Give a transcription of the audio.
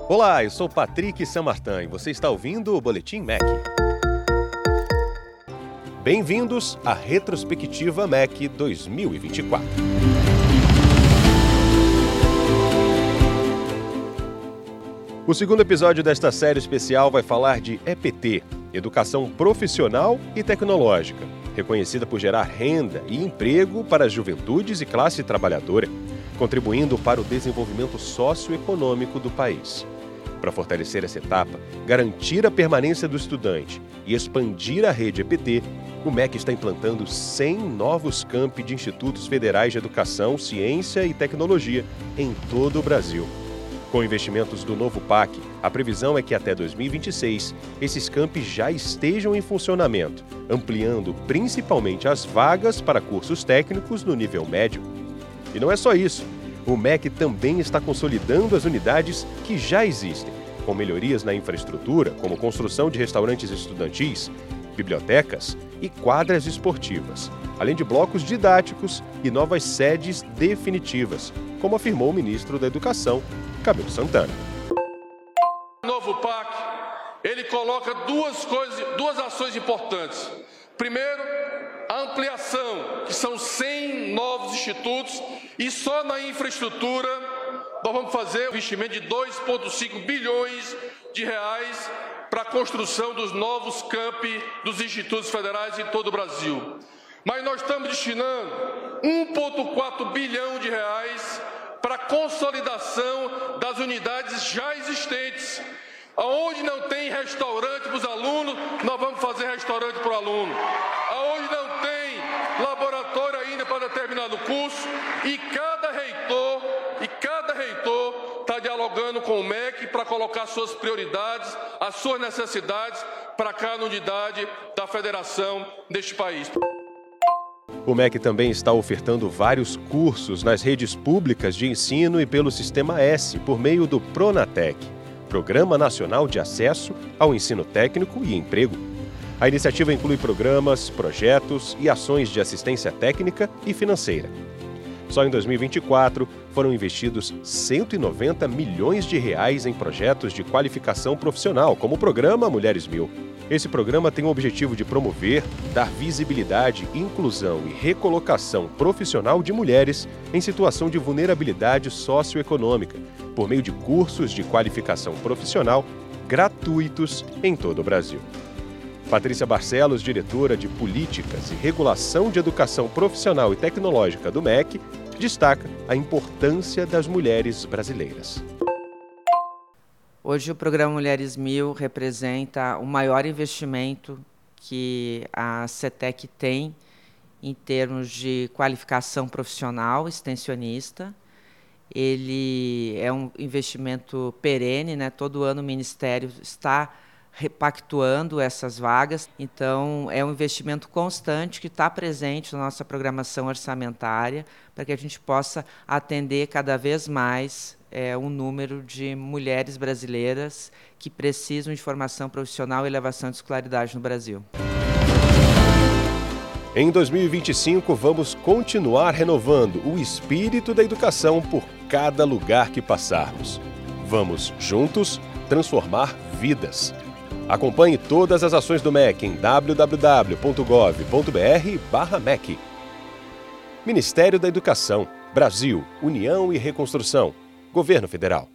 Olá, eu sou Patrick Samartin e você está ouvindo o Boletim MEC. Bem-vindos à Retrospectiva MEC 2024. O segundo episódio desta série especial vai falar de EPT, Educação Profissional e Tecnológica, reconhecida por gerar renda e emprego para as juventudes e classe trabalhadora, contribuindo para o desenvolvimento socioeconômico do país. Para fortalecer essa etapa, garantir a permanência do estudante e expandir a rede EPT, o MEC está implantando 100 novos campi de institutos federais de educação, ciência e tecnologia em todo o Brasil. Com investimentos do novo PAC, a previsão é que até 2026, esses campi já estejam em funcionamento, ampliando principalmente as vagas para cursos técnicos no nível médio. E não é só isso. O MEC também está consolidando as unidades que já existem, com melhorias na infraestrutura, como construção de restaurantes estudantis, bibliotecas e quadras esportivas, além de blocos didáticos e novas sedes definitivas, como afirmou o ministro da Educação, Camilo Santana. O novo PAC, ele coloca duas ações importantes. Primeiro, a ampliação, que são 100 novos institutos, e só na infraestrutura nós vamos fazer um investimento de 2,5 bilhões de reais para a construção dos novos campi dos institutos federais em todo o Brasil. Mas nós estamos destinando 1,4 bilhão de reais para a consolidação das unidades já existentes. Aonde não tem restaurante para os alunos, nós vamos fazer restaurante para o aluno. Aonde não tem laboratório ainda para determinado curso, e cada reitor está dialogando com o MEC para colocar suas prioridades, as suas necessidades para cada unidade da federação deste país. O MEC também está ofertando vários cursos nas redes públicas de ensino e pelo Sistema S, por meio do Pronatec, Programa Nacional de Acesso ao Ensino Técnico e Emprego. A iniciativa inclui programas, projetos e ações de assistência técnica e financeira. Só em 2024, foram investidos 190 milhões de reais em projetos de qualificação profissional, como o programa Mulheres 1000. Esse programa tem o objetivo de promover, dar visibilidade, inclusão e recolocação profissional de mulheres em situação de vulnerabilidade socioeconômica, por meio de cursos de qualificação profissional gratuitos em todo o Brasil. Patrícia Barcelos, diretora de Políticas e Regulação de Educação Profissional e Tecnológica do MEC, destaca a importância das mulheres brasileiras. Hoje o programa Mulheres 1000 representa o maior investimento que a CETEC tem em termos de qualificação profissional extensionista. Ele é um investimento perene, né? Todo ano o Ministério está repactuando essas vagas, então é um investimento constante que está presente na nossa programação orçamentária para que a gente possa atender cada vez mais um número de mulheres brasileiras que precisam de formação profissional e elevação de escolaridade no Brasil. Em 2025, vamos continuar renovando o espírito da educação por cada lugar que passarmos. Vamos, juntos, transformar vidas. Acompanhe todas as ações do MEC em www.gov.br/MEC. Ministério da Educação, Brasil, União e Reconstrução, Governo Federal.